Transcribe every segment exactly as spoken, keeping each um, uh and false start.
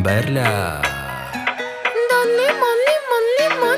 Берля. Лимон, лимон, лимон,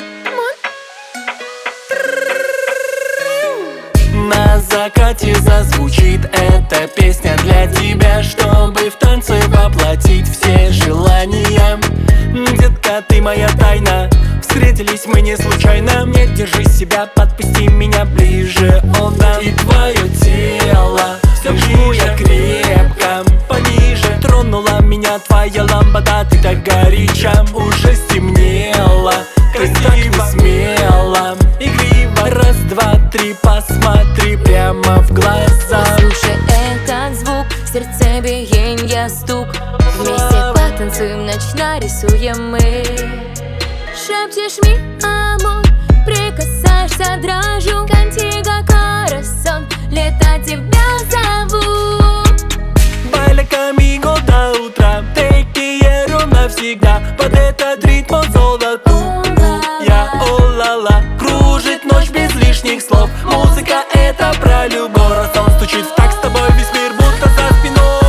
лимон. На закате зазвучит эта песня для тебя, чтобы в танце воплотить все желания. Детка, ты моя тайна, встретились мы не случайно. Не держи себя, подпусти меня ближе, о да. И твое тело держу я крепко, пониже. Тронула меня твоя лампада, ты так горяча. Уже стемнело, красиво, смело, игриво. Раз, два, три, посмотри прямо в глаза. Слушай этот звук, сердцебиенья, стук. Вместе потанцуем, ночь нарисуем мы. Шепчешь ми амор, прикасаешься, дрожу. Contigo, corazón, лето тебя зову. Baila conmigo до утра, te quiero навсегда. Под этот ритм золотую я, о-ла-ла. Кружит ночь без лишних слов. Музыка это про любовь. Раз он стучит в такт, с тобой весь мир будто за спиной.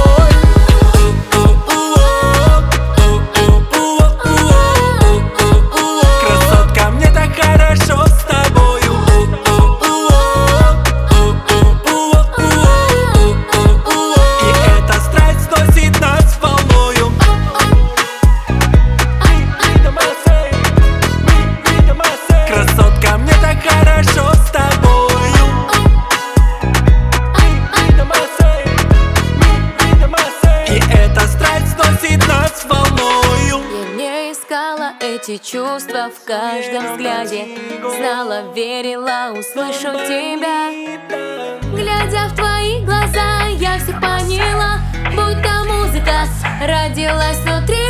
Красотка, мне так хорошо с тобою. И эта страсть сносит нас волною. Красотка, мне так хорошо с тобою. И эта страсть сносит нас волною. Я не искала эти чувства в каждом взгляде. Знала, верила, услышу тебя. Глядя в твои глаза, я все поняла. Будто музыка родилась внутри